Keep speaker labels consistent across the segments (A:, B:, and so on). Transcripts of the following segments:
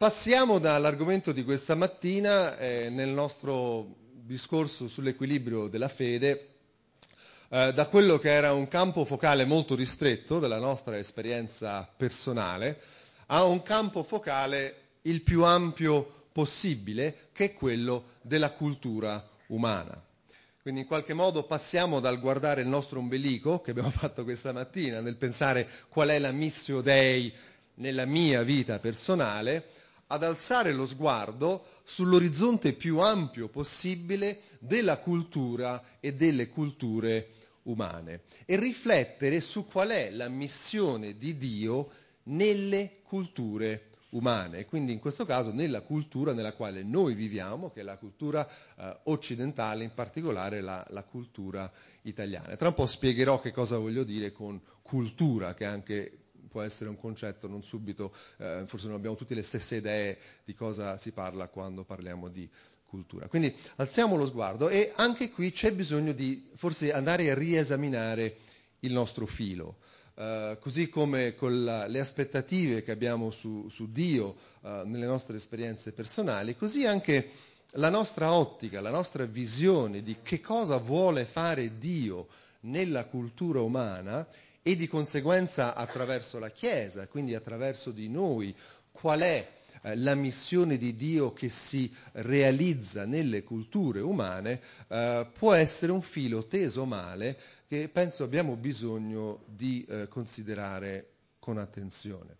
A: Passiamo dall'argomento di questa mattina, nel nostro discorso sull'equilibrio della fede, da quello che era un campo focale molto ristretto della nostra esperienza personale, a un campo focale il più ampio possibile, che è quello della cultura umana. Quindi in qualche modo passiamo dal guardare il nostro ombelico, che abbiamo fatto questa mattina, nel pensare qual è la missio Dei nella mia vita personale, ad alzare lo sguardo sull'orizzonte più ampio possibile della cultura e delle culture umane e riflettere su qual è la missione di Dio nelle culture umane, quindi in questo caso nella cultura nella quale noi viviamo, che è la cultura occidentale, in particolare la cultura italiana. Tra un po' spiegherò che cosa voglio dire con cultura, che anche può essere un concetto non subito, forse non abbiamo tutte le stesse idee di cosa si parla quando parliamo di cultura. Quindi alziamo lo sguardo e anche qui c'è bisogno di forse andare a riesaminare il nostro filo. Così come con le aspettative che abbiamo su Dio nelle nostre esperienze personali, così anche la nostra ottica, la nostra visione di che cosa vuole fare Dio nella cultura umana e di conseguenza attraverso la Chiesa, quindi attraverso di noi, qual è la missione di Dio che si realizza nelle culture umane, può essere un filo teso male che penso abbiamo bisogno di considerare con attenzione.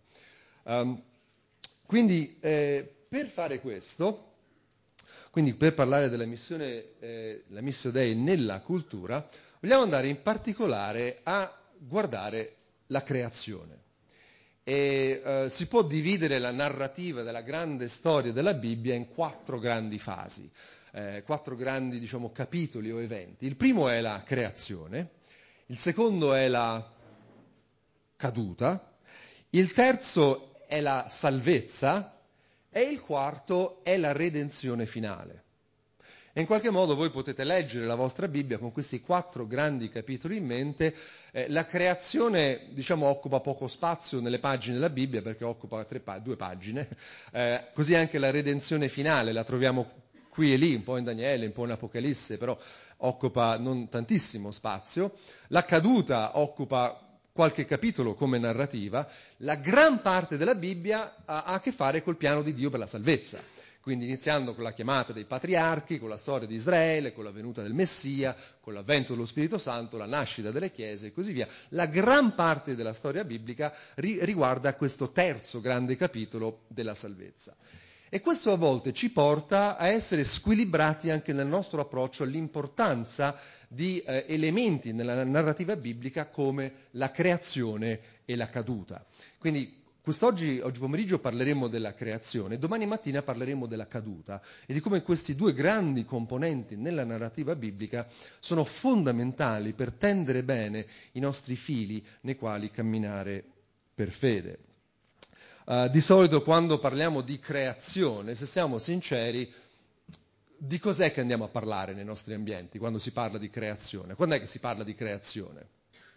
A: Quindi per fare questo, quindi per parlare della missione, la missio Dei nella cultura, vogliamo andare in particolare a guardare la creazione. E si può dividere la narrativa della grande storia della Bibbia in 4 grandi fasi, 4 grandi, capitoli o eventi. Il primo è la creazione, il secondo è la caduta, il terzo è la salvezza e il quarto è la redenzione finale. E in qualche modo voi potete leggere la vostra Bibbia con questi 4 grandi capitoli in mente. La creazione, occupa poco spazio nelle pagine della Bibbia perché occupa 2 pagine. Così anche la redenzione finale la troviamo qui e lì, un po' in Daniele, un po' in Apocalisse, però occupa non tantissimo spazio. La caduta occupa qualche capitolo come narrativa. La gran parte della Bibbia ha a che fare col piano di Dio per la salvezza. Quindi iniziando con la chiamata dei patriarchi, con la storia di Israele, con la venuta del Messia, con l'avvento dello Spirito Santo, la nascita delle chiese e così via. La gran parte della storia biblica riguarda questo terzo grande capitolo della salvezza. E questo a volte ci porta a essere squilibrati anche nel nostro approccio all'importanza di elementi nella narrativa biblica come la creazione e la caduta. Quindi oggi pomeriggio parleremo della creazione, domani mattina parleremo della caduta e di come questi 2 grandi componenti nella narrativa biblica sono fondamentali per tendere bene i nostri fili nei quali camminare per fede. Di solito quando parliamo di creazione, se siamo sinceri, di cos'è che andiamo a parlare nei nostri ambienti quando si parla di creazione? Quando è che si parla di creazione?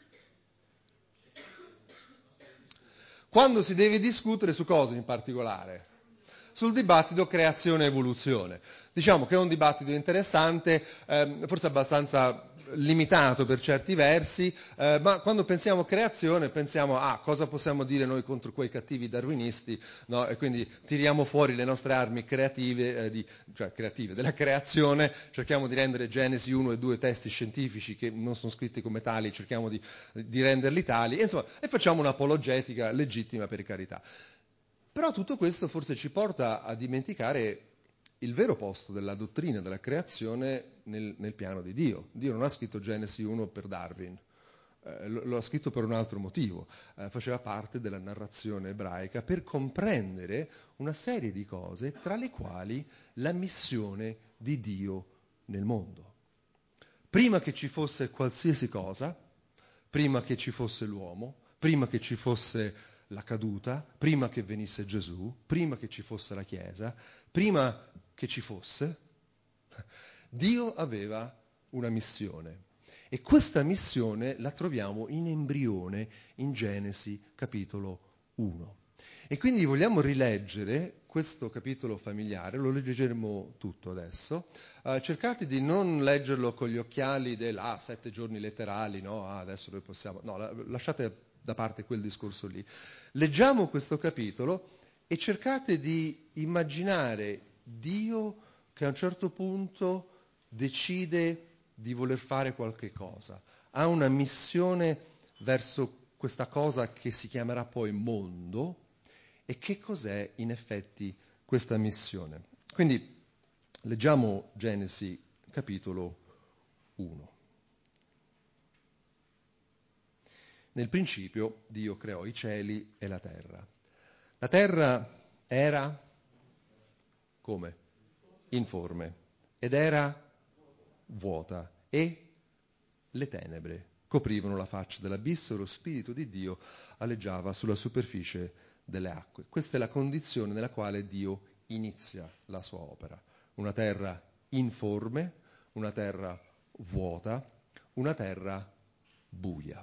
A: Quando si deve discutere su cosa in particolare? Sul dibattito creazione-evoluzione. Diciamo che è un dibattito interessante, forse abbastanza limitato per certi versi, ma quando pensiamo creazione pensiamo a cosa possiamo dire noi contro quei cattivi darwinisti, no? E quindi tiriamo fuori le nostre armi creative, creative della creazione, cerchiamo di rendere Genesi 1 e 2 testi scientifici che non sono scritti come tali, cerchiamo di renderli tali, insomma, e facciamo un'apologetica legittima, per carità. Però tutto questo forse ci porta a dimenticare il vero posto della dottrina della creazione nel piano di Dio. Dio non ha scritto Genesi 1 per Darwin, lo ha scritto per un altro motivo. Faceva parte della narrazione ebraica per comprendere una serie di cose, tra le quali la missione di Dio nel mondo. Prima che ci fosse qualsiasi cosa, prima che ci fosse l'uomo, prima che ci fosse la caduta, prima che venisse Gesù, prima che ci fosse la Chiesa, prima che ci fosse, Dio aveva una missione. E questa missione la troviamo in embrione in Genesi capitolo 1. E quindi vogliamo rileggere questo capitolo familiare, lo leggeremo tutto adesso. Cercate di non leggerlo con gli occhiali 7 giorni letterali, no? Adesso noi possiamo... No, lasciate da parte quel discorso lì. Leggiamo questo capitolo e cercate di immaginare Dio che a un certo punto decide di voler fare qualche cosa, ha una missione verso questa cosa che si chiamerà poi mondo. E che cos'è in effetti questa missione? Quindi leggiamo Genesi capitolo 1. Nel principio Dio creò i cieli e la terra. La terra era come? Informe. Ed era vuota. E le tenebre coprivano la faccia dell'abisso e lo Spirito di Dio aleggiava sulla superficie delle acque. Questa è la condizione nella quale Dio inizia la sua opera. Una terra informe, una terra vuota, una terra buia.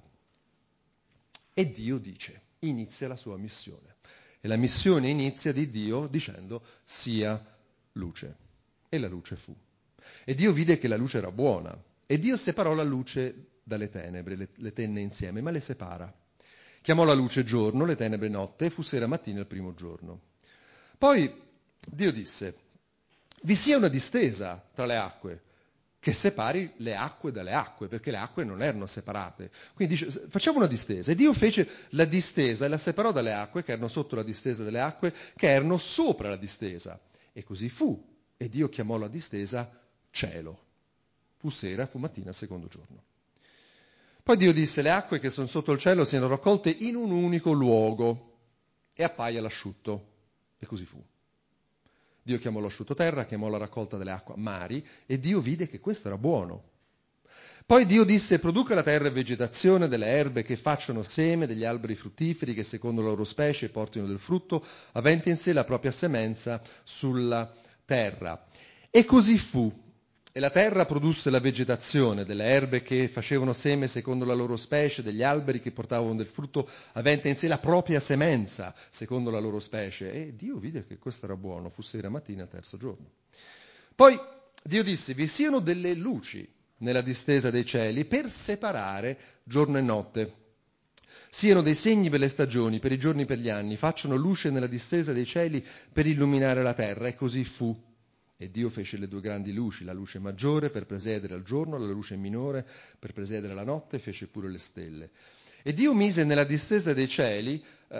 A: E Dio dice, inizia la sua missione. E la missione inizia di Dio dicendo sia luce. E la luce fu. E Dio vide che la luce era buona. E Dio separò la luce dalle tenebre, le tenne insieme, ma le separa. Chiamò la luce giorno, le tenebre notte, e fu sera mattina il primo giorno. Poi Dio disse, vi sia una distesa tra le acque, che separi le acque dalle acque, perché le acque non erano separate. Quindi dice, facciamo una distesa. E Dio fece la distesa e la separò dalle acque, che erano sotto la distesa delle acque, che erano sopra la distesa. E così fu. E Dio chiamò la distesa cielo. Fu sera, fu mattina, secondo giorno. Poi Dio disse, le acque che sono sotto il cielo siano raccolte in un unico luogo e appaia l'asciutto. E così fu. Dio chiamò l'asciutto terra, chiamò la raccolta delle acque mari, e Dio vide che questo era buono. Poi Dio disse, produca la terra vegetazione delle erbe che facciano seme, degli alberi fruttiferi che secondo la loro specie portino del frutto, avente in sé la propria semenza sulla terra. E così fu. E la terra produsse la vegetazione delle erbe che facevano seme secondo la loro specie, degli alberi che portavano del frutto avente in sé la propria semenza secondo la loro specie. E Dio vide che questo era buono, fu sera mattina il terzo giorno. Poi Dio disse, vi siano delle luci nella distesa dei cieli per separare giorno e notte. Siano dei segni per le stagioni, per i giorni e per gli anni, facciano luce nella distesa dei cieli per illuminare la terra. E così fu. E Dio fece le due grandi luci, la luce maggiore per presiedere al giorno, la luce minore per presiedere alla notte, e fece pure le stelle. E Dio mise nella distesa dei cieli,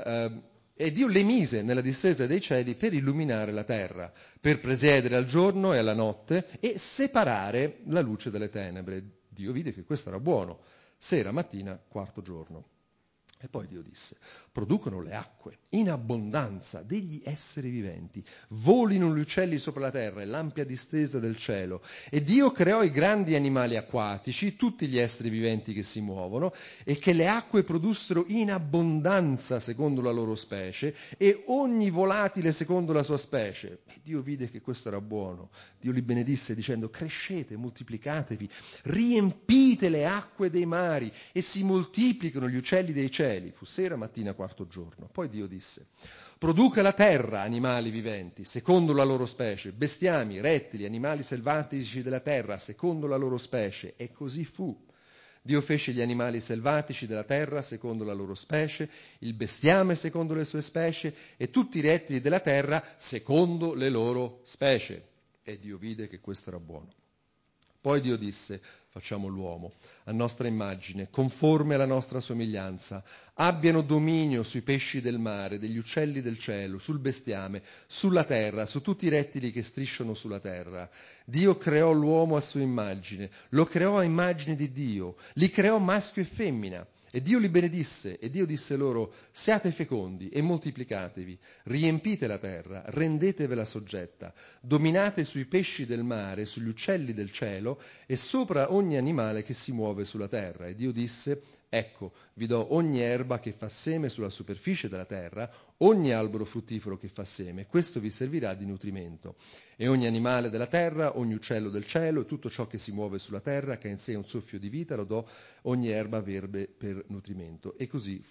A: e Dio le mise nella distesa dei cieli per illuminare la terra, per presiedere al giorno e alla notte e separare la luce dalle tenebre. Dio vide che questo era buono. Sera, mattina, quarto giorno. E poi Dio disse, producono le acque in abbondanza degli esseri viventi, volino gli uccelli sopra la terra e l'ampia distesa del cielo. E Dio creò i grandi animali acquatici, tutti gli esseri viventi che si muovono, e che le acque produssero in abbondanza secondo la loro specie, e ogni volatile secondo la sua specie. E Dio vide che questo era buono. Dio li benedisse dicendo, crescete, moltiplicatevi, riempite le acque dei mari, e si moltiplicano gli uccelli dei cieli. Fu sera, mattina, quarto giorno. Poi Dio disse, produca la terra animali viventi, secondo la loro specie, bestiami, rettili, animali selvatici della terra, secondo la loro specie. E così fu. Dio fece gli animali selvatici della terra secondo la loro specie, il bestiame secondo le sue specie e tutti i rettili della terra secondo le loro specie. E Dio vide che questo era buono. Poi Dio disse, facciamo l'uomo, a nostra immagine, conforme alla nostra somiglianza, abbiano dominio sui pesci del mare, degli uccelli del cielo, sul bestiame, sulla terra, su tutti i rettili che strisciano sulla terra. Dio creò l'uomo a sua immagine, lo creò a immagine di Dio, li creò maschio e femmina. E Dio li benedisse, e Dio disse loro, siate fecondi e moltiplicatevi, riempite la terra, rendetevela soggetta, dominate sui pesci del mare, sugli uccelli del cielo e sopra ogni animale che si muove sulla terra. E Dio disse, ecco, vi do ogni erba che fa seme sulla superficie della terra, ogni albero fruttifero che fa seme, questo vi servirà di nutrimento. E ogni animale della terra, ogni uccello del cielo, e tutto ciò che si muove sulla terra, che ha in sé un soffio di vita, lo do ogni erba verde per nutrimento. E così fu.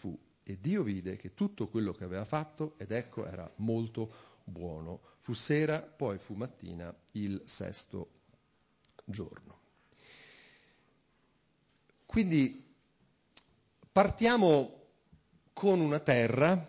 A: E Dio vide che tutto quello che aveva fatto, ed ecco era molto buono. Fu sera, poi fu mattina, il sesto giorno. Quindi partiamo con una terra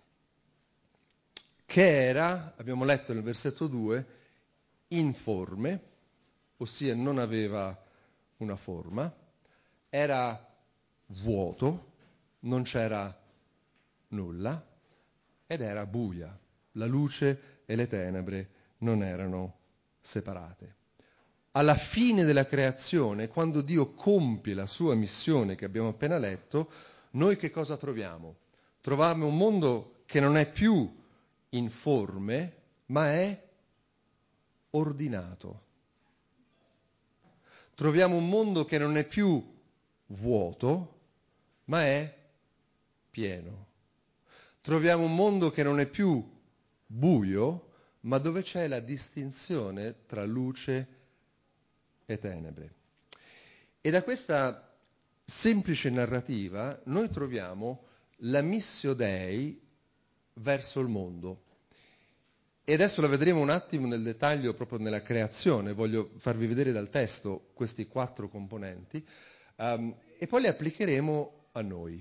A: che era, abbiamo letto nel versetto 2, informe, ossia non aveva una forma, era vuoto, non c'era nulla ed era buia. La luce e le tenebre non erano separate. Alla fine della creazione, quando Dio compie la sua missione che abbiamo appena letto, noi che cosa troviamo? Troviamo un mondo che non è più informe, ma è ordinato. Troviamo un mondo che non è più vuoto, ma è pieno. Troviamo un mondo che non è più buio, ma dove c'è la distinzione tra luce e tenebre. E da questa semplice narrativa noi troviamo la missio Dei verso il mondo. E adesso la vedremo un attimo nel dettaglio proprio nella creazione. Voglio farvi vedere dal testo questi 4 componenti e poi li applicheremo a noi.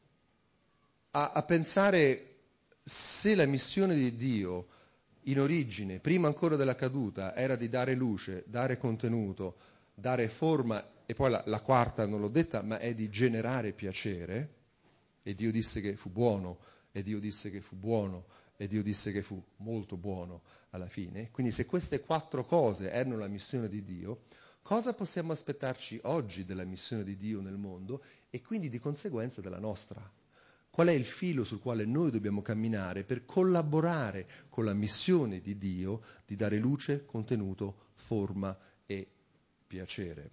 A: A pensare se la missione di Dio in origine, prima ancora della caduta, era di dare luce, dare contenuto, dare forma, e poi la quarta non l'ho detta, ma è di generare piacere, e Dio disse che fu buono, e Dio disse che fu buono, e Dio disse che fu molto buono alla fine. Quindi se queste 4 cose erano la missione di Dio, cosa possiamo aspettarci oggi della missione di Dio nel mondo e quindi di conseguenza della nostra? Qual è il filo sul quale noi dobbiamo camminare per collaborare con la missione di Dio di dare luce, contenuto, forma e piacere?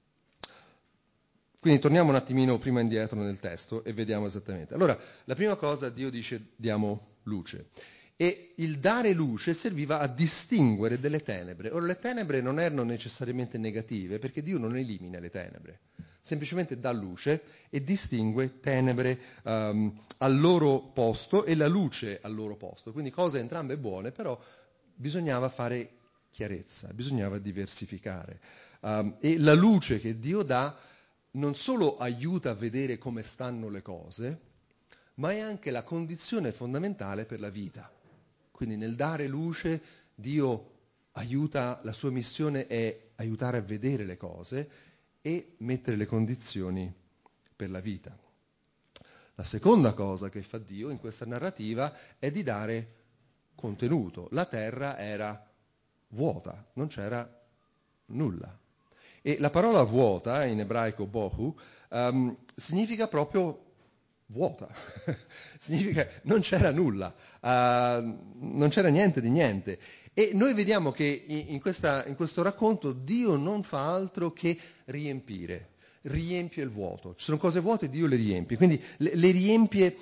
A: Quindi torniamo un attimino prima indietro nel testo e vediamo esattamente. Allora, la prima cosa, Dio dice diamo luce. E il dare luce serviva a distinguere delle tenebre. Ora, le tenebre non erano necessariamente negative, perché Dio non elimina le tenebre. Semplicemente dà luce e distingue tenebre al loro posto e la luce al loro posto. Quindi cose entrambe buone, però bisognava fare chiarezza, bisognava diversificare. E la luce che Dio dà non solo aiuta a vedere come stanno le cose, ma è anche la condizione fondamentale per la vita. Quindi nel dare luce Dio aiuta, la sua missione è aiutare a vedere le cose e mettere le condizioni per la vita. La seconda cosa che fa Dio in questa narrativa è di dare contenuto. La terra era vuota, non c'era nulla. E la parola vuota, in ebraico bohu, significa proprio vuota, significa non c'era nulla, non c'era niente di niente. E noi vediamo che in questo racconto Dio non fa altro che riempie il vuoto. Ci sono cose vuote, Dio le riempie. Quindi le riempie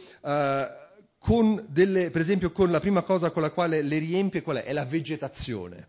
A: con per esempio con la prima cosa con la quale le riempie, qual è? È la vegetazione.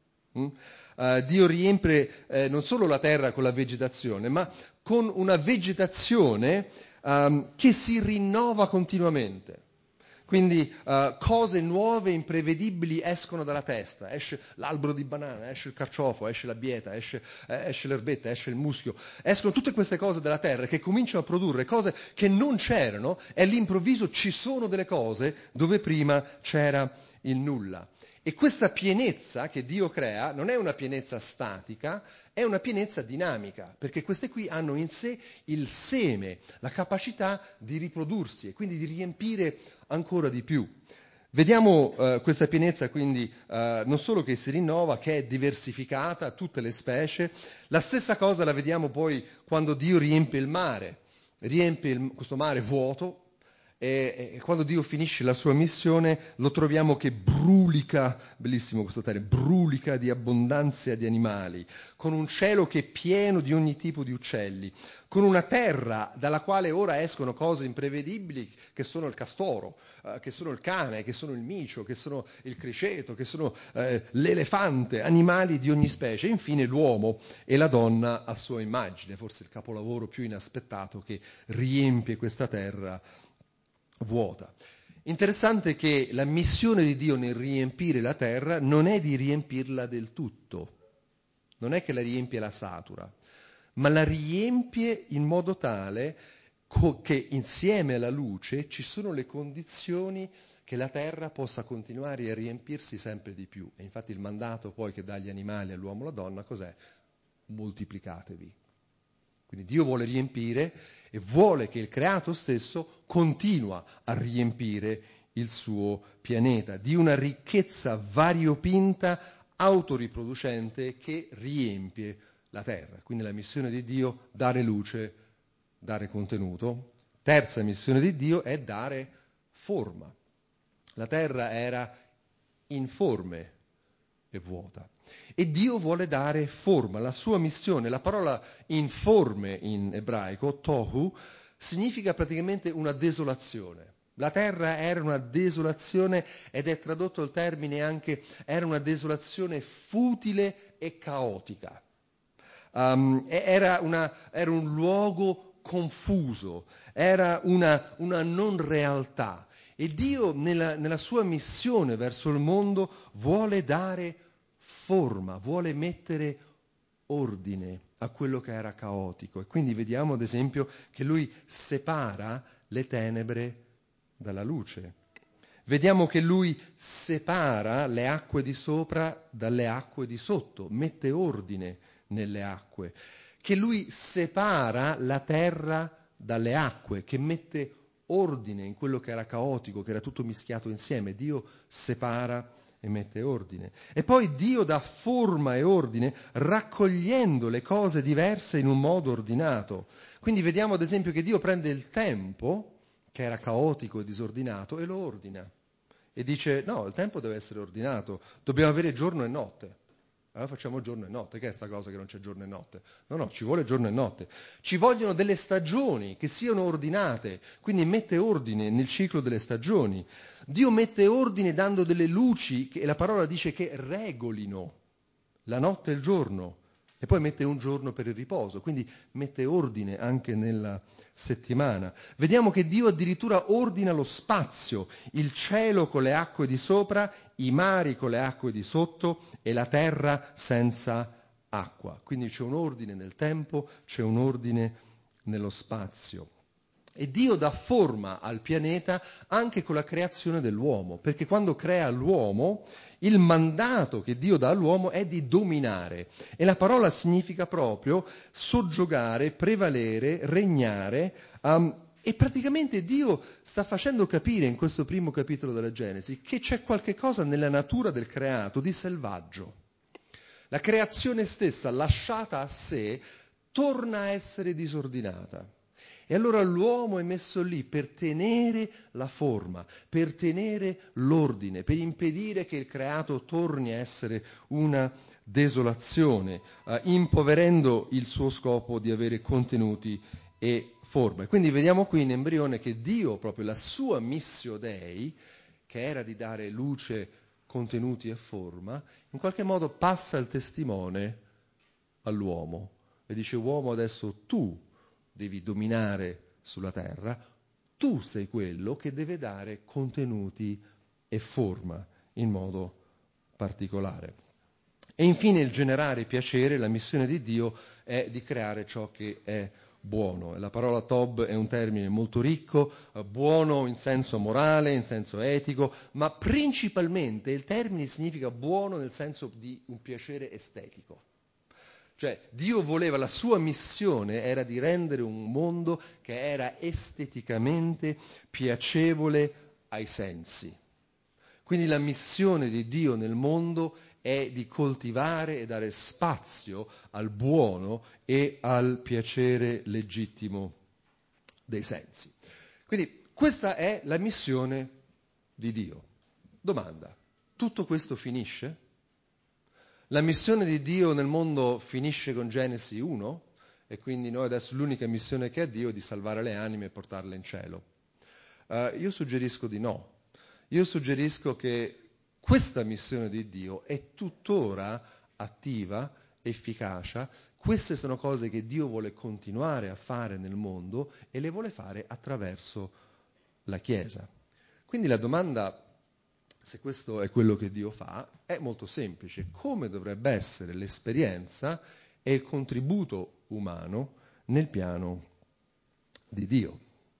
A: Dio riempie non solo la terra con la vegetazione, ma con una vegetazione che si rinnova continuamente. Quindi cose nuove, imprevedibili escono dalla testa, esce l'albero di banana, esce il carciofo, esce la bieta, esce l'erbetta, esce il muschio, escono tutte queste cose dalla terra che cominciano a produrre cose che non c'erano e all'improvviso ci sono delle cose dove prima c'era il nulla. E questa pienezza che Dio crea non è una pienezza statica, è una pienezza dinamica, perché queste qui hanno in sé il seme, la capacità di riprodursi e quindi di riempire ancora di più. Vediamo questa pienezza quindi non solo che si rinnova, che è diversificata, tutte le specie. La stessa cosa la vediamo poi quando Dio riempie il mare, questo mare vuoto. E quando Dio finisce la sua missione lo troviamo che brulica, bellissimo questo termine, brulica di abbondanza di animali, con un cielo che è pieno di ogni tipo di uccelli, con una terra dalla quale ora escono cose imprevedibili che sono il castoro, che sono il cane, che sono il micio, che sono il criceto, che sono l'elefante, animali di ogni specie. E infine l'uomo e la donna a sua immagine, forse il capolavoro più inaspettato che riempie questa terra vuota. Interessante che la missione di Dio nel riempire la terra non è di riempirla del tutto, non è che la riempie e la satura, ma la riempie in modo tale che insieme alla luce ci sono le condizioni che la terra possa continuare a riempirsi sempre di più. E infatti il mandato poi che dà agli animali, all'uomo e alla donna, cos'è? Moltiplicatevi. Quindi Dio vuole riempire e vuole che il creato stesso continua a riempire il suo pianeta di una ricchezza variopinta, autoriproducente, che riempie la terra. Quindi la missione di Dio, dare luce, dare contenuto. Terza missione di Dio è dare forma. La terra era informe e vuota. E Dio vuole dare forma, la sua missione. La parola informe in ebraico, tohu, significa praticamente una desolazione. La terra era una desolazione ed è tradotto il termine anche, era una desolazione futile e caotica. Era un luogo confuso, era una non realtà. E Dio nella sua missione verso il mondo vuole dare forma, vuole mettere ordine a quello che era caotico. E quindi vediamo ad esempio che lui separa le tenebre dalla luce. Vediamo che lui separa le acque di sopra dalle acque di sotto, mette ordine nelle acque, che lui separa la terra dalle acque, che mette ordine in quello che era caotico, che era tutto mischiato insieme. Dio separa e mette ordine. E poi Dio dà forma e ordine raccogliendo le cose diverse in un modo ordinato. Quindi vediamo ad esempio che Dio prende il tempo, che era caotico e disordinato, e lo ordina. E dice, no, il tempo deve essere ordinato, dobbiamo avere giorno e notte. Allora facciamo giorno e notte. Che è sta cosa che non c'è giorno e notte? No, ci vuole giorno e notte. Ci vogliono delle stagioni che siano ordinate, quindi mette ordine nel ciclo delle stagioni. Dio mette ordine dando delle luci, e la parola dice che regolino la notte e il giorno, e poi mette un giorno per il riposo, quindi mette ordine anche nella settimana. Vediamo che Dio addirittura ordina lo spazio, il cielo con le acque di sopra, i mari con le acque di sotto e la terra senza acqua. Quindi c'è un ordine nel tempo, c'è un ordine nello spazio. E Dio dà forma al pianeta anche con la creazione dell'uomo, perché quando crea l'uomo, il mandato che Dio dà all'uomo è di dominare. E la parola significa proprio soggiogare, prevalere, regnare. E praticamente Dio sta facendo capire in questo primo capitolo della Genesi che c'è qualche cosa nella natura del creato di selvaggio. La creazione stessa, lasciata a sé, torna a essere disordinata. E allora l'uomo è messo lì per tenere la forma, per tenere l'ordine, per impedire che il creato torni a essere una desolazione, impoverendo il suo scopo di avere contenuti e forma. Quindi vediamo qui in embrione che Dio, proprio la sua missio Dei, che era di dare luce, contenuti e forma, in qualche modo passa il testimone all'uomo e dice: uomo, adesso tu devi dominare sulla terra, tu sei quello che deve dare contenuti e forma in modo particolare. E infine il generare piacere, la missione di Dio è di creare ciò che è buono. La parola Tob è un termine molto ricco, buono in senso morale, in senso etico, ma principalmente il termine significa buono nel senso di un piacere estetico. Cioè Dio voleva, la sua missione era di rendere un mondo che era esteticamente piacevole ai sensi. Quindi la missione di Dio nel mondo è di coltivare e dare spazio al buono e al piacere legittimo dei sensi. Quindi questa è la missione di Dio. Domanda: tutto questo finisce? La missione di Dio nel mondo finisce con Genesi 1 e quindi noi adesso l'unica missione che ha Dio è di salvare le anime e portarle in cielo. Io suggerisco di no. Io suggerisco che questa missione di Dio è tuttora attiva, efficace. Queste sono cose che Dio vuole continuare a fare nel mondo e le vuole fare attraverso la Chiesa. Quindi la domanda, se questo è quello che Dio fa, è molto semplice. Come dovrebbe essere l'esperienza e il contributo umano nel piano di Dio?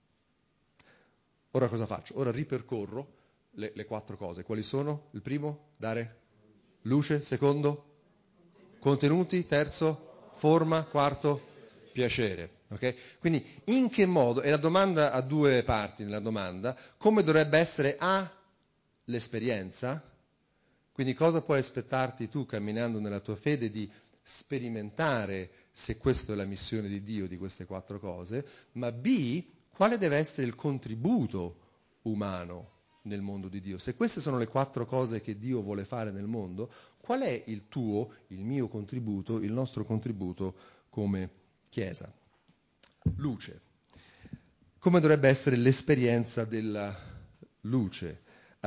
A: Ora cosa faccio? Ora ripercorro le 4 cose. Quali sono? Il primo, dare luce. Secondo, contenuti. Terzo, forma. Quarto, piacere. Okay? Quindi in che modo, e la domanda ha 2 parti nella domanda, come dovrebbe essere l'esperienza? Quindi cosa puoi aspettarti tu camminando nella tua fede di sperimentare, se questa è la missione di Dio di queste 4 cose, ma B, quale deve essere il contributo umano nel mondo di Dio? Se queste sono le 4 cose che Dio vuole fare nel mondo, qual è il tuo, il mio contributo, il nostro contributo come Chiesa? Luce. Come dovrebbe essere l'esperienza della luce?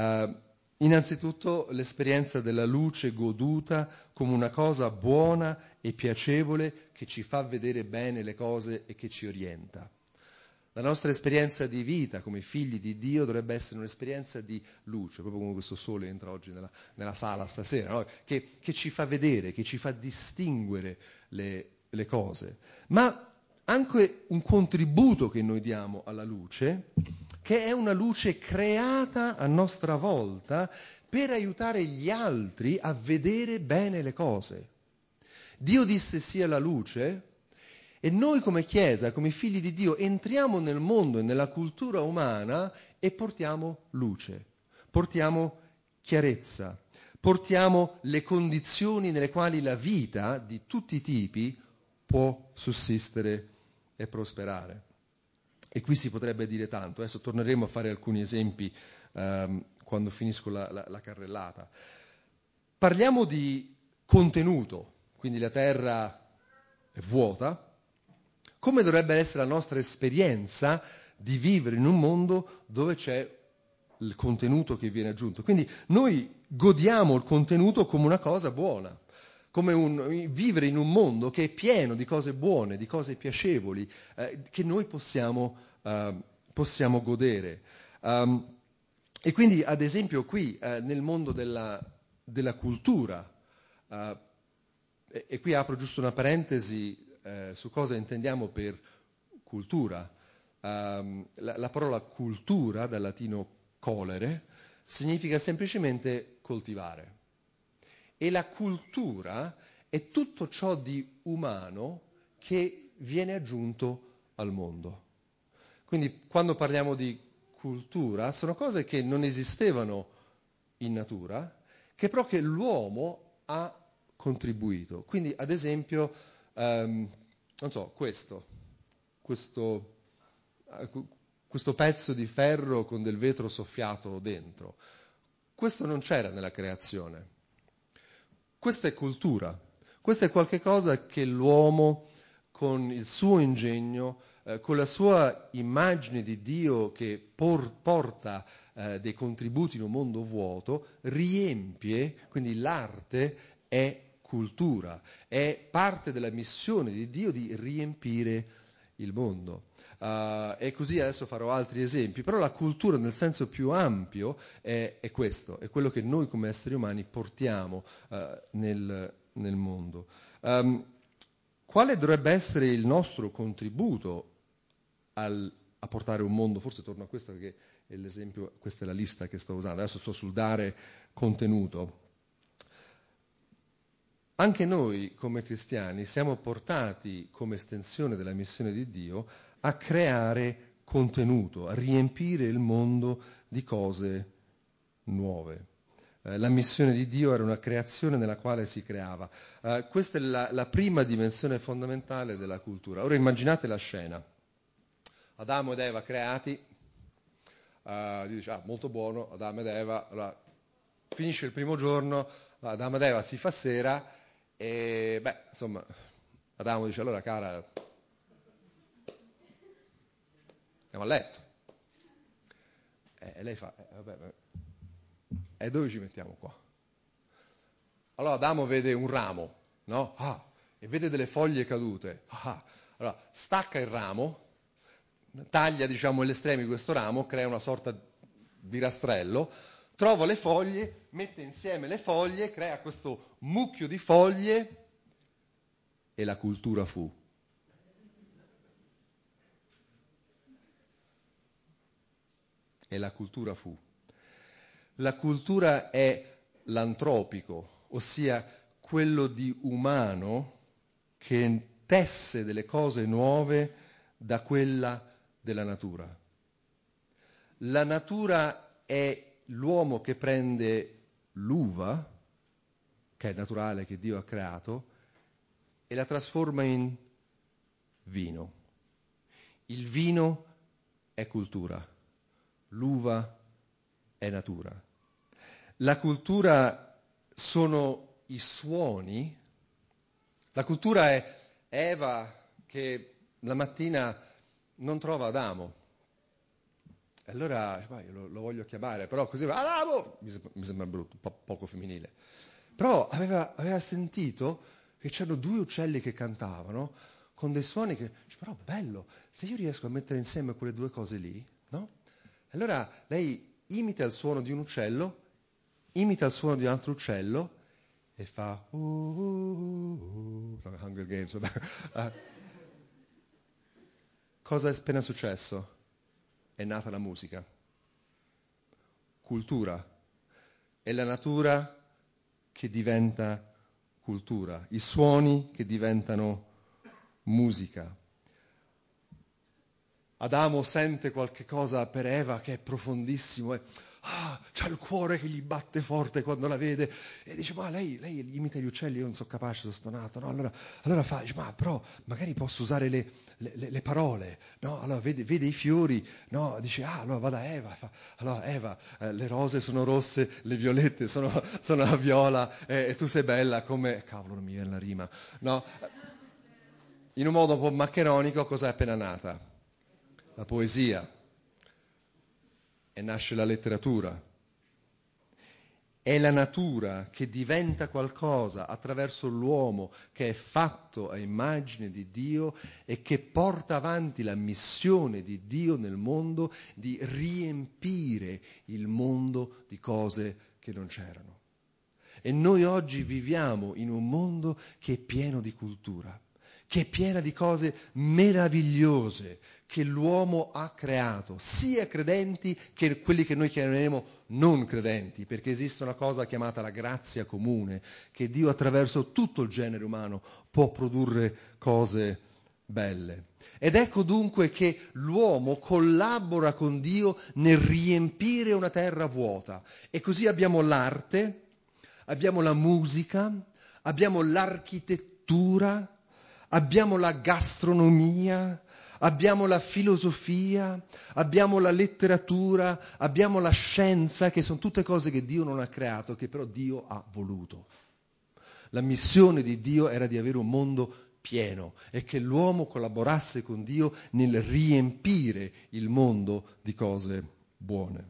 A: Innanzitutto l'esperienza della luce goduta come una cosa buona e piacevole che ci fa vedere bene le cose e che ci orienta. La nostra esperienza di vita come figli di Dio dovrebbe essere un'esperienza di luce, proprio come questo sole entra oggi nella sala stasera, no? che ci fa vedere, che ci fa distinguere le cose. Ma anche un contributo che noi diamo alla luce, che è una luce creata a nostra volta per aiutare gli altri a vedere bene le cose. Dio disse sia la luce e noi come Chiesa, come figli di Dio, entriamo nel mondo e nella cultura umana e portiamo luce, portiamo chiarezza, portiamo le condizioni nelle quali la vita di tutti i tipi può sussistere e prosperare. E qui si potrebbe dire tanto, adesso torneremo a fare alcuni esempi quando finisco la carrellata. Parliamo di contenuto, quindi la terra è vuota. Come dovrebbe essere la nostra esperienza di vivere in un mondo dove c'è il contenuto che viene aggiunto? Quindi noi godiamo il contenuto come una cosa buona, come vivere in un mondo che è pieno di cose buone, di cose piacevoli, che noi possiamo godere. E quindi, ad esempio, qui nel mondo della cultura, e qui apro giusto una parentesi su cosa intendiamo per cultura. La parola cultura, dal latino colere, significa semplicemente coltivare. E la cultura è tutto ciò di umano che viene aggiunto al mondo. Quindi quando parliamo di cultura, sono cose che non esistevano in natura, che però che l'uomo ha contribuito. Quindi, ad esempio, non so, questo pezzo di ferro con del vetro soffiato dentro. Questo non c'era nella creazione. Questa è cultura. Questo è qualche cosa che l'uomo, con il suo ingegno, con la sua immagine di Dio che porta dei contributi in un mondo vuoto, riempie, quindi l'arte è cultura, è parte della missione di Dio di riempire il mondo. E così adesso farò altri esempi, però la cultura nel senso più ampio è questo, è quello che noi come esseri umani portiamo nel mondo. Quale dovrebbe essere il nostro contributo a portare un mondo? Forse torno a questo perché è l'esempio, questa è la lista che sto usando, adesso sto sul dare contenuto. Anche noi come cristiani siamo portati come estensione della missione di Dio a creare contenuto, a riempire il mondo di cose nuove. La missione di Dio era una creazione nella quale si creava. Questa è la prima dimensione fondamentale della cultura. Ora immaginate la scena. Adamo ed Eva creati, Dio dice, molto buono, Adamo ed Eva, allora, finisce il primo giorno, Adamo ed Eva si fa sera, e insomma, Adamo dice, allora cara, andiamo a letto. E lei fa, vabbè, e dove ci mettiamo qua? Allora Adamo vede un ramo, no? E vede delle foglie cadute. Allora stacca il ramo, taglia, diciamo, gli estremi di questo ramo, crea una sorta di rastrello, trova le foglie, mette insieme le foglie, crea questo mucchio di foglie e la cultura fu. E la cultura fu. La cultura è l'antropico, ossia quello di umano che tesse delle cose nuove da quella della natura. La natura è l'uomo che prende l'uva, che è naturale, che Dio ha creato, e la trasforma in vino. Il vino è cultura, l'uva è natura. La cultura sono i suoni. La cultura è Eva che la mattina non trova Adamo. Allora io lo voglio chiamare, però così Adamo! Mi sembra brutto, poco femminile. Però aveva sentito che c'erano due uccelli che cantavano con dei suoni che, però bello, se io riesco a mettere insieme quelle due cose lì, no? Allora lei imita il suono di un uccello, imita il suono di un altro uccello e fa Hunger Games. Cosa è appena successo? È nata la musica. Cultura. È la natura che diventa cultura, i suoni che diventano musica. Adamo sente qualche cosa per Eva che è profondissimo, c'ha il cuore che gli batte forte quando la vede e dice ma lei imita gli uccelli, io non sono capace, sono stonato, no? Allora fa, dice, ma però magari posso usare le parole, no? Allora vede i fiori, no? Dice allora vada a Eva, allora Eva, le rose sono rosse, le violette sono a viola e tu sei bella come, cavolo non mi viene la rima, no? In un modo un po' maccheronico cosa è appena nata? La poesia, e nasce la letteratura. È la natura che diventa qualcosa attraverso l'uomo che è fatto a immagine di Dio e che porta avanti la missione di Dio nel mondo di riempire il mondo di cose che non c'erano. E noi oggi viviamo in un mondo che è pieno di cultura, che è piena di cose meravigliose che l'uomo ha creato, sia credenti che quelli che noi chiameremo non credenti, perché esiste una cosa chiamata la grazia comune, che Dio attraverso tutto il genere umano può produrre cose belle. Ed ecco dunque che l'uomo collabora con Dio nel riempire una terra vuota. E così abbiamo l'arte, abbiamo la musica, abbiamo l'architettura, abbiamo la gastronomia, abbiamo la filosofia, abbiamo la letteratura, abbiamo la scienza, che sono tutte cose che Dio non ha creato, che però Dio ha voluto. La missione di Dio era di avere un mondo pieno e che l'uomo collaborasse con Dio nel riempire il mondo di cose buone.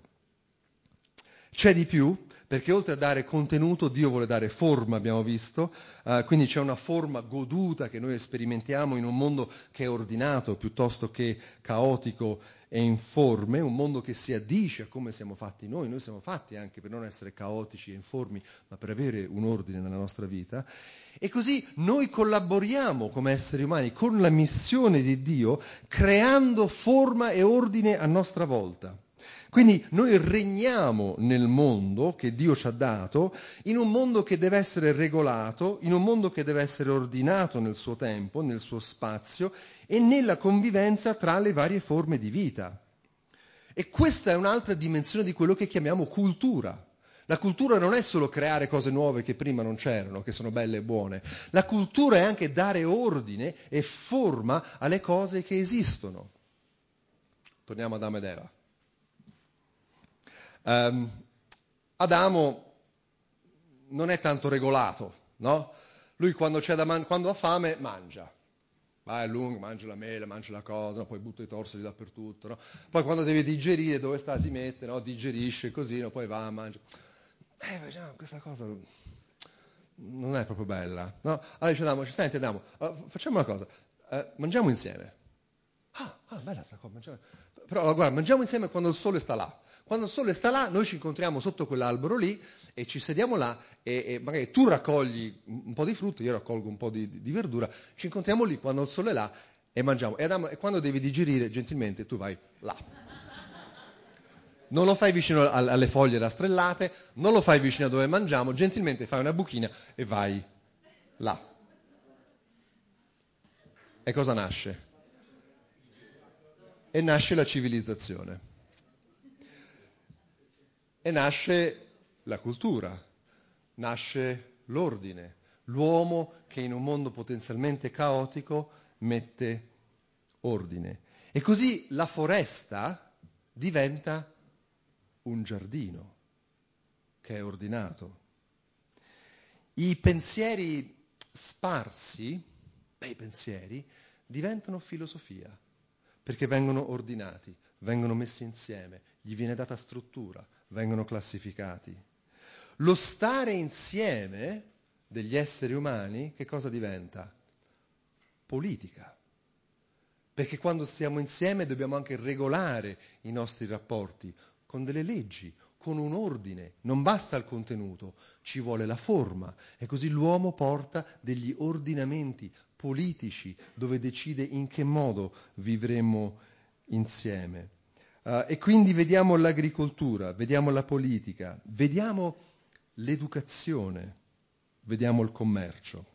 A: C'è di più, perché oltre a dare contenuto, Dio vuole dare forma, abbiamo visto, quindi c'è una forma goduta che noi sperimentiamo in un mondo che è ordinato piuttosto che caotico e informe, un mondo che si addice a come siamo fatti noi siamo fatti anche per non essere caotici e informi, ma per avere un ordine nella nostra vita. E così noi collaboriamo come esseri umani con la missione di Dio, creando forma e ordine a nostra volta. Quindi noi regniamo nel mondo che Dio ci ha dato, in un mondo che deve essere regolato, in un mondo che deve essere ordinato nel suo tempo, nel suo spazio e nella convivenza tra le varie forme di vita. E questa è un'altra dimensione di quello che chiamiamo cultura. La cultura non è solo creare cose nuove che prima non c'erano, che sono belle e buone. La cultura è anche dare ordine e forma alle cose che esistono. Torniamo ad Adamo ed Eva. Adamo non è tanto regolato, no? Lui quando ha fame mangia, va è lungo, mangia la mela, mangia la cosa, poi butta i torsi dappertutto, no? Poi quando deve digerire dove sta si mette, no? Digerisce così, no? Poi va, mangia. Questa cosa non è proprio bella, no? Allora dice Adamo, senti Adamo, facciamo una cosa, mangiamo insieme. bella sta cosa, mangiamo. Però guarda, mangiamo insieme quando il sole sta là. Quando il sole sta là, noi ci incontriamo sotto quell'albero lì e ci sediamo là e magari tu raccogli un po' di frutta, io raccolgo un po' di verdura, ci incontriamo lì quando il sole è là e mangiamo. E quando devi digerire, gentilmente, tu vai là. Non lo fai vicino alle foglie rastrellate, non lo fai vicino a dove mangiamo, gentilmente fai una buchina e vai là. E cosa nasce? E nasce la civilizzazione. E nasce la cultura, nasce l'ordine, l'uomo che in un mondo potenzialmente caotico mette ordine. E così la foresta diventa un giardino che è ordinato. I pensieri sparsi, bei pensieri, diventano filosofia, perché vengono ordinati, vengono messi insieme, gli viene data struttura, vengono classificati. Lo stare insieme degli esseri umani, che cosa diventa? Politica. Perché quando stiamo insieme dobbiamo anche regolare i nostri rapporti con delle leggi, con un ordine. Non basta il contenuto, ci vuole la forma. E così l'uomo porta degli ordinamenti politici dove decide in che modo vivremo insieme. E quindi vediamo l'agricoltura, vediamo la politica, vediamo l'educazione, vediamo il commercio.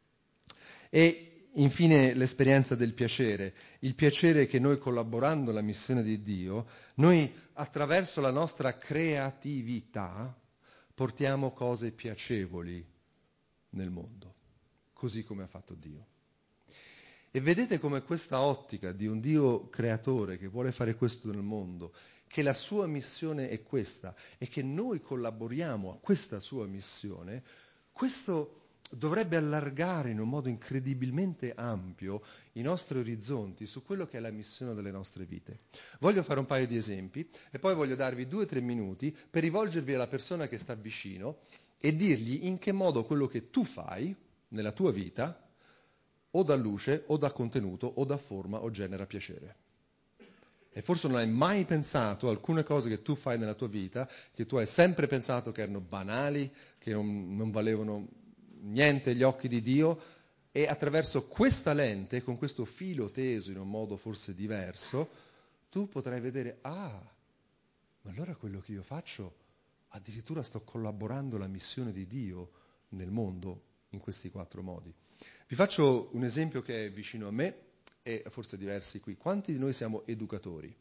A: E infine l'esperienza del piacere, il piacere che noi collaborando alla missione di Dio, noi attraverso la nostra creatività portiamo cose piacevoli nel mondo, così come ha fatto Dio. E vedete come questa ottica di un Dio creatore che vuole fare questo nel mondo, che la sua missione è questa e che noi collaboriamo a questa sua missione, questo dovrebbe allargare in un modo incredibilmente ampio i nostri orizzonti su quello che è la missione delle nostre vite. Voglio fare un paio di esempi e poi voglio darvi 2 o 3 minuti per rivolgervi alla persona che sta vicino e dirgli in che modo quello che tu fai nella tua vita o dà luce, o dà contenuto, o dà forma, o genera piacere. E forse non hai mai pensato a alcune cose che tu fai nella tua vita, che tu hai sempre pensato che erano banali, che non valevano niente agli occhi di Dio, e attraverso questa lente, con questo filo teso in un modo forse diverso, tu potrai vedere, ma allora quello che io faccio, addirittura sto collaborando alla missione di Dio nel mondo in questi 4 modi. Vi faccio un esempio che è vicino a me e forse diversi qui. Quanti di noi siamo educatori?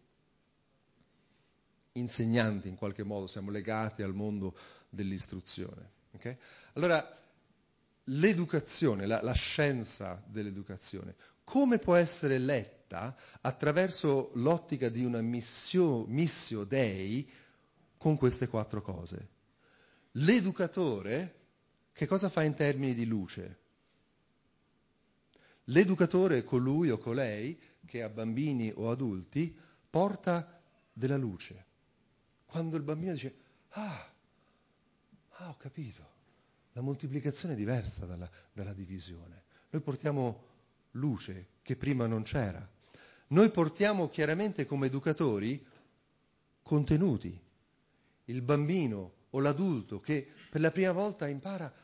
A: Insegnanti in qualche modo, siamo legati al mondo dell'istruzione. Okay? Allora, l'educazione, la scienza dell'educazione, come può essere letta attraverso l'ottica di una missio Dei con queste 4 cose? L'educatore, che cosa fa in termini di luce? L'educatore è colui o colei che a bambini o adulti porta della luce. Quando il bambino dice, ho capito, la moltiplicazione è diversa dalla divisione. Noi portiamo luce che prima non c'era. Noi portiamo chiaramente come educatori contenuti. Il bambino o l'adulto che per la prima volta impara,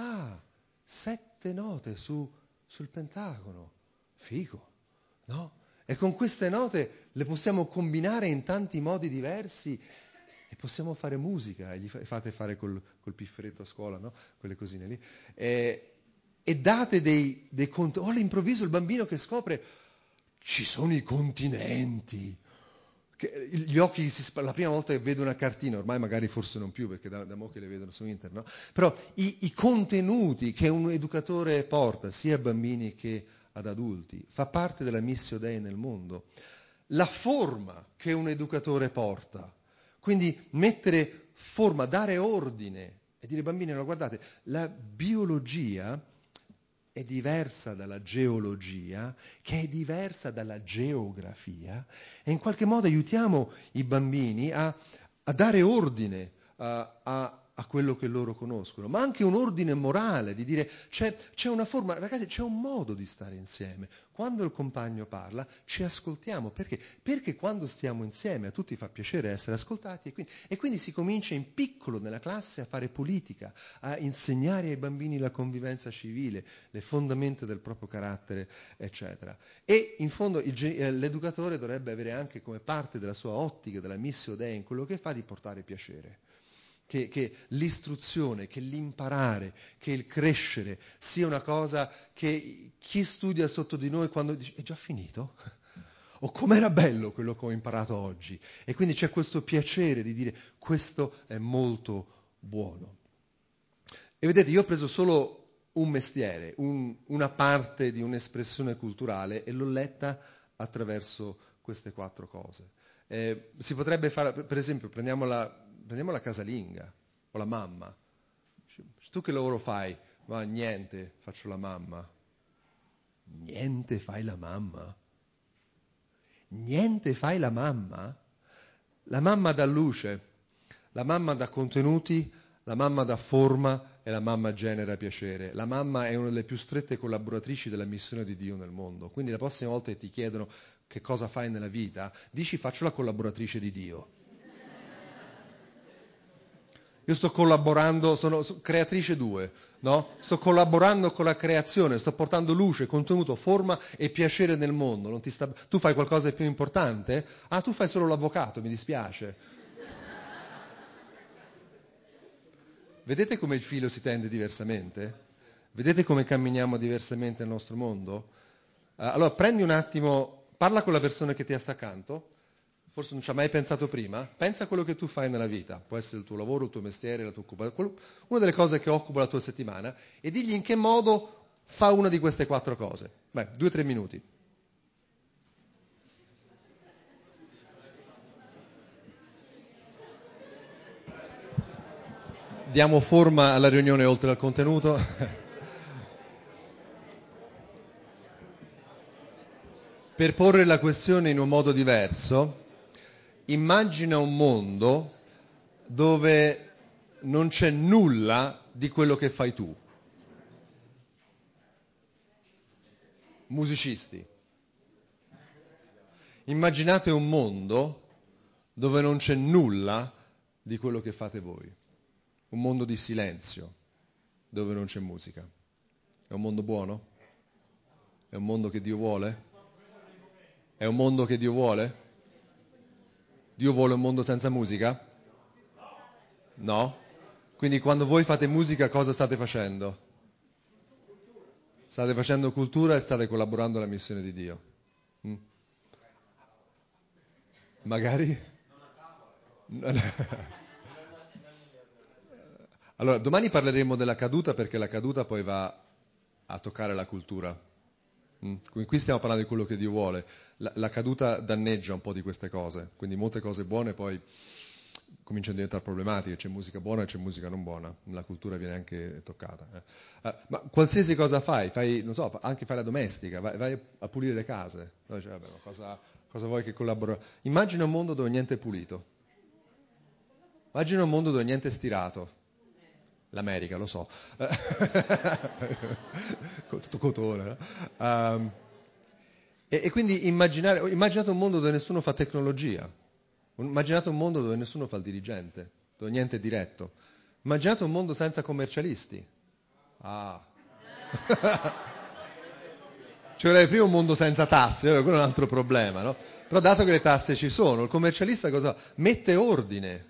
A: 7 note sul pentagono, figo, no? E con queste note le possiamo combinare in tanti modi diversi e possiamo fare musica, e gli fate fare col pifferetto a scuola, no? Quelle cosine lì. E date dei contenuti. All'improvviso il bambino che scopre, ci sono i continenti. Gli occhi la prima volta che vedo una cartina, ormai magari forse non più perché da mo' che le vedono su internet, no? Però i contenuti che un educatore porta sia a bambini che ad adulti fa parte della missio Dei nel mondo. La forma che un educatore porta, quindi mettere forma, dare ordine e dire ai bambini, no, guardate, la biologia è diversa dalla geologia, che è diversa dalla geografia, e in qualche modo aiutiamo i bambini a dare ordine, a a quello che loro conoscono, ma anche un ordine morale, di dire c'è una forma, ragazzi, c'è un modo di stare insieme. Quando il compagno parla, ci ascoltiamo. Perché? Perché quando stiamo insieme a tutti fa piacere essere ascoltati e quindi si comincia in piccolo nella classe a fare politica, a insegnare ai bambini la convivenza civile, le fondamenta del proprio carattere, eccetera. E in fondo l'educatore dovrebbe avere anche come parte della sua ottica, della missio Dei, in quello che fa, di portare piacere. Che l'istruzione, che l'imparare, che il crescere sia una cosa che chi studia sotto di noi quando dice è già finito? O com'era bello quello che ho imparato oggi? E quindi c'è questo piacere di dire questo è molto buono. E vedete, io ho preso solo un mestiere, una parte di un'espressione culturale e l'ho letta attraverso queste 4 cose. Si potrebbe fare, per esempio, prendiamo la casalinga o la mamma. Tu che lavoro fai? Ma niente, faccio la mamma. Niente, fai la mamma? Niente, fai la mamma? La mamma dà luce, la mamma dà contenuti, la mamma dà forma e la mamma genera piacere. La mamma è una delle più strette collaboratrici della missione di Dio nel mondo. Quindi la prossima volta che ti chiedono che cosa fai nella vita, dici faccio la collaboratrice di Dio. Io sto collaborando, sono creatrice 2, no? Sto collaborando con la creazione, sto portando luce, contenuto, forma e piacere nel mondo. Tu fai qualcosa di più importante? Ah, tu fai solo l'avvocato, mi dispiace. Vedete come il filo si tende diversamente? Vedete come camminiamo diversamente nel nostro mondo? Allora prendi un attimo, parla con la persona che ti sta accanto. Forse non ci ha mai pensato prima, pensa a quello che tu fai nella vita, può essere il tuo lavoro, il tuo mestiere, la tua occupazione, una delle cose che occupa la tua settimana, e digli in che modo fa una di queste 4 cose. Beh, 2 o 3 minuti. Diamo forma alla riunione oltre al contenuto. Per porre la questione in un modo diverso, immagina un mondo dove non c'è nulla di quello che fai tu. Musicisti, immaginate un mondo dove non c'è nulla di quello che fate voi. Un mondo di silenzio, dove non c'è musica. È un mondo buono? È un mondo che Dio vuole? È un mondo che Dio vuole? Dio vuole un mondo senza musica? No? Quindi quando voi fate musica cosa state facendo? State facendo cultura e state collaborando alla missione di Dio. Magari? Allora, domani parleremo della caduta perché la caduta poi va a toccare la cultura. Qui stiamo parlando di quello che Dio vuole. La caduta danneggia un po' di queste cose, quindi molte cose buone poi cominciano a diventare problematiche, c'è musica buona e c'è musica non buona, la cultura viene anche toccata. Ma qualsiasi cosa fai, non so, anche fai la domestica, vai a pulire le case, no? Cioè, vabbè, cosa vuoi che collabora? Immagina un mondo dove niente è pulito, immagina un mondo dove niente è stirato. L'America, lo so. Tutto cotone. No? E quindi immaginate un mondo dove nessuno fa tecnologia, immaginate un mondo dove nessuno fa il dirigente, dove niente è diretto. Immaginate un mondo senza commercialisti. Ah. Ci vorrebbe prima un mondo senza tasse, quello è un altro problema, no? Però dato che le tasse ci sono, il commercialista cosa fa? Mette ordine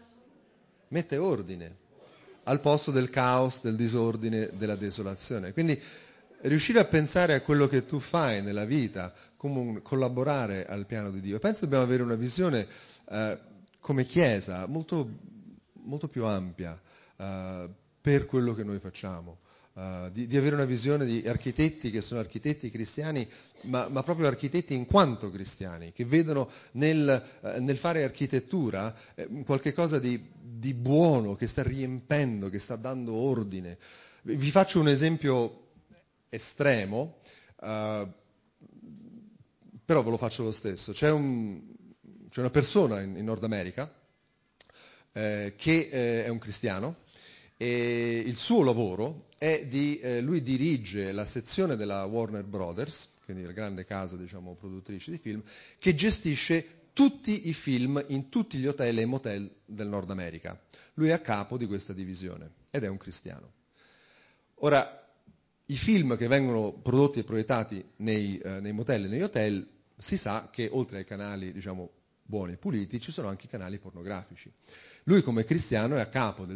A: al posto del caos, del disordine, della desolazione. Quindi riuscire a pensare a quello che tu fai nella vita, come collaborare al piano di Dio. Penso dobbiamo avere una visione come Chiesa molto, molto più ampia per quello che noi facciamo. Di avere una visione di architetti che sono architetti cristiani, ma proprio architetti in quanto cristiani, che vedono nel fare architettura qualche cosa di buono, che sta riempendo, che sta dando ordine. Vi faccio un esempio estremo, però ve lo faccio lo stesso. C'è una persona in Nord America che è un cristiano E il suo lavoro è lui dirige la sezione della Warner Brothers, quindi la grande casa, diciamo, produttrice di film, che gestisce tutti i film in tutti gli hotel e motel del Nord America. Lui è a capo di questa divisione ed è un cristiano. Ora, i film che vengono prodotti e proiettati nei motel e negli hotel, si sa che oltre ai canali, diciamo, buoni e puliti, ci sono anche i canali pornografici. Lui come cristiano è a capo